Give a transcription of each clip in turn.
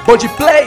Bond Play.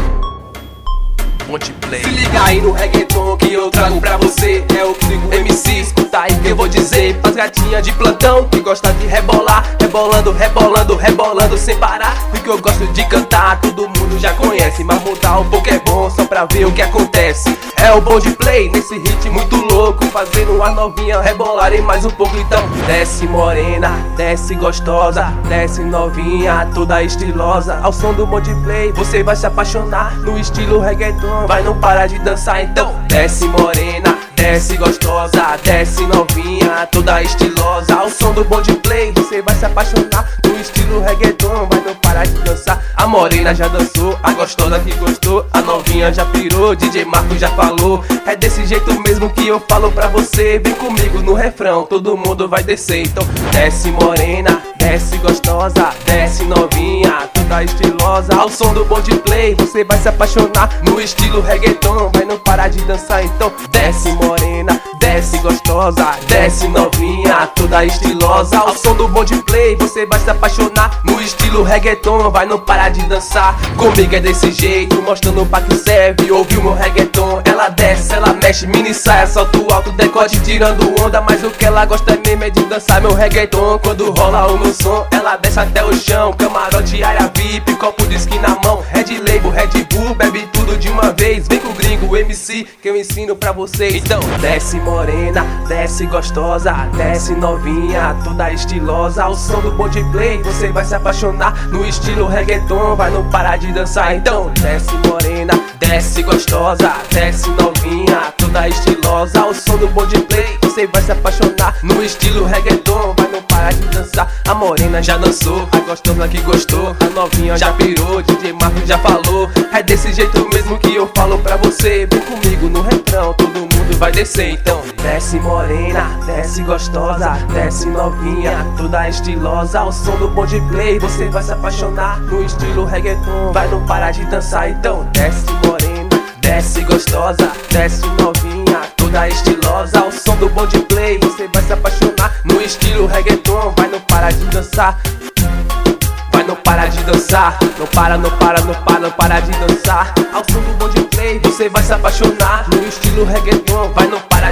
Bond Play. Se liga aí no reggaeton que eu trago pra você. É o Trigo MC, escuta aí que eu vou dizer. As gatinhas de plantão que gosta de rebolar, rebolando, rebolando, rebolando sem parar. Porque eu gosto de cantar, todo mundo já conhece. Mas mudar um pouco é bom, só pra ver o que acontece. É o Bond Play, nesse ritmo muito louco, fazendo as novinhas rebolarem mais um pouco. Então desce morena, desce gostosa, desce novinha, toda estilosa. Ao som do Bond Play, você vai se apaixonar. No estilo reggaeton, vai não parar de dançar. Então desce morena, desce gostosa, desce novinha, toda estilosa. Ao som do Bond Play, você vai se apaixonar. No estilo reggaeton, vai não parar de dançar. A morena já dançou, a gostosa que gostou, a novinha já pirou, DJ Marco já falou. É desse jeito mesmo que eu falo pra você. Vem comigo no refrão, todo mundo vai descer. Então desce morena, desce gostosa, desce novinha, toda estilosa. Ao som do Bond Play, você vai se apaixonar. No estilo reggaeton, vai não parar de dançar. Então desce morena, desce gostosa, desce novinha, toda estilosa. Ao som do Bond Play, você vai se apaixonar. No estilo reggaeton, vai não parar de dançar. Comigo é desse jeito, mostrando pra que serve. Ouviu meu reggaeton, ela desce, ela mexe, mini saia, salto alto, decote, tirando onda. Mas o que ela gosta mesmo é de dançar meu reggaeton. Quando rola o meu som, ela desce até o chão. Camarote, área VIP, copo de skin na mão. Red Label, Red Bull, bebe tudo de uma vez. Vem com o gringo MC, que eu ensino pra vocês. Então desce morena, desce gostosa, desce novinha, toda estilosa. Ao som do Bond Play, você vai se apaixonar. No estilo reggaeton, vai não parar de dançar. Então desce morena, desce gostosa, desce novinha, toda estilosa. Ao som do Bond Play, você vai se apaixonar. No estilo reggaeton, vai não parar de dançar. A morena já dançou, a gostosa que gostou, a novinha já pirou, DJ Marco já falou. É desse jeito mesmo que eu falo pra você. Vem comigo no refrão, todo mundo vai descer. Então desce morena, desce gostosa, desce novinha, toda estilosa. Ao som do Bond Play, você vai se apaixonar. No estilo reggaeton, vai não parar de dançar. Então desce morena, desce gostosa, desce novinha, toda estilosa. Ao som do Bond Play, você vai se apaixonar. No estilo reggaeton, vai não parar de dançar. Vai não parar de dançar, não para, não para, não para, não para de dançar. Ao som do Bond Play, você vai se apaixonar. No estilo reggaeton, vai não parar